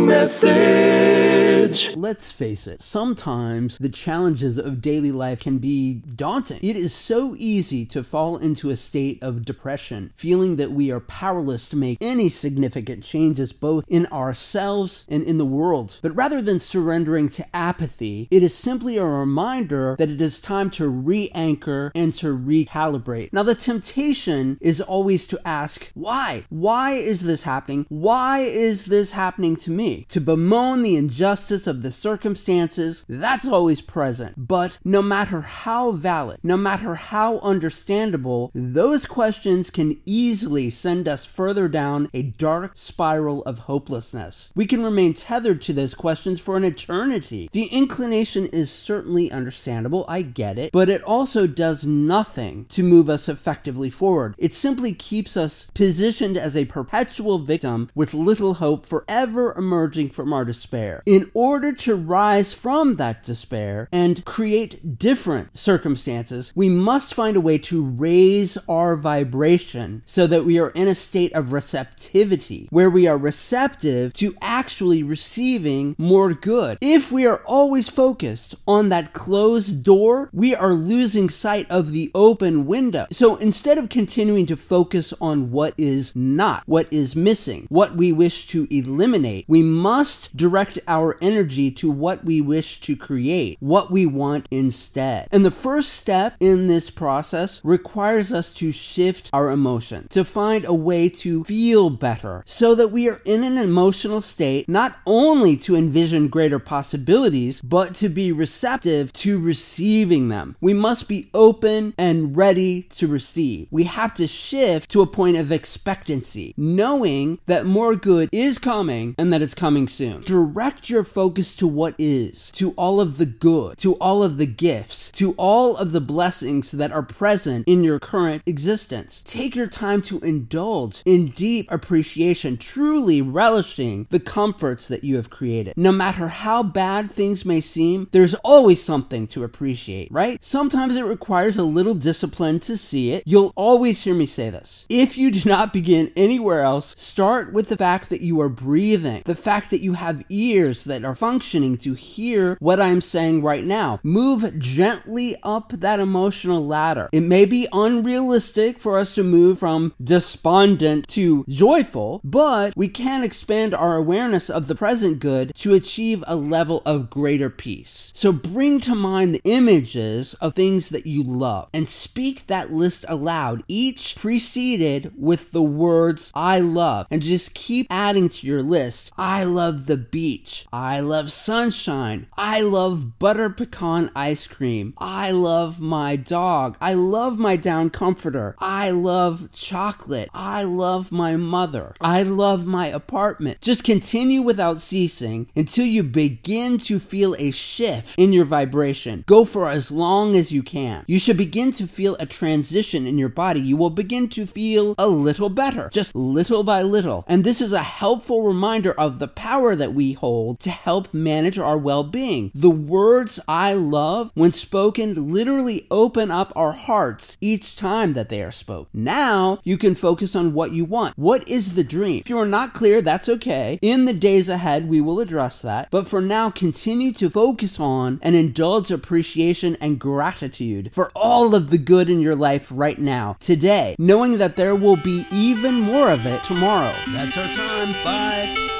morning message. Let's face it, sometimes the challenges of daily life can be daunting. It is so easy to fall into a state of depression, feeling that we are powerless to make any significant changes both in ourselves and in the world. But rather than surrendering to apathy, it is simply a reminder that it is time to re-anchor and to recalibrate. Now, the temptation is always to ask, why? Why is this happening? Why is this happening to me? To bemoan the injustice of the circumstances, that's always present. But no matter how valid, no matter how understandable, those questions can easily send us further down a dark spiral of hopelessness. We can remain tethered to those questions for an eternity. The inclination is certainly understandable, I get it, but it also does nothing to move us effectively forward. It simply keeps us positioned as a perpetual victim with little hope for ever emerging from our despair. In order to rise from that despair and create different circumstances, we must find a way to raise our vibration so that we are in a state of receptivity, where we are receptive to actually receiving more good. If we are always focused on that closed door, we are losing sight of the open window. So instead of continuing to focus on what is not, what is missing, what we wish to eliminate, we must direct our energy to what we wish to create, what we want instead. And the first step in this process requires us to shift our emotion, to find a way to feel better, so that we are in an emotional state not only to envision greater possibilities, but to be receptive to receiving them. We must be open and ready to receive. We have to shift to a point of expectancy, knowing that more good is coming and that it's coming soon. Direct your focus to what is, to all of the good, to all of the gifts, to all of the blessings that are present in your current existence. Take your time to indulge in deep appreciation, truly relishing the comforts that you have created. No matter how bad things may seem, there's always something to appreciate, right? Sometimes it requires a little discipline to see it. You'll always hear me say this. If you do not begin anywhere else, start with the fact that you are breathing, the fact that you have ears that are functioning to hear what I'm saying right now. Move gently up that emotional ladder. It may be unrealistic for us to move from despondent to joyful, but we can expand our awareness of the present good to achieve a level of greater peace. So bring to mind the images of things that you love and speak that list aloud, each preceded with the words I love, and just keep adding to your list. I love the beach. I love sunshine. I love butter pecan ice cream. I love my dog. I love my down comforter. I love chocolate. I love my mother. I love my apartment. Just continue without ceasing until you begin to feel a shift in your vibration. Go for as long as you can. You should begin to feel a transition in your body. You will begin to feel a little better, just little by little. And this is a helpful reminder of the power that we hold to help manage our well-being. The words I love, when spoken, literally open up our hearts each time that they are spoken. Now you can focus on what you want. What is the dream? If you are not clear, that's okay. In the days ahead, we will address that. But for now, continue to focus on and indulge appreciation and gratitude for all of the good in your life right now, today, knowing that there will be even more of it tomorrow. That's our time. Bye.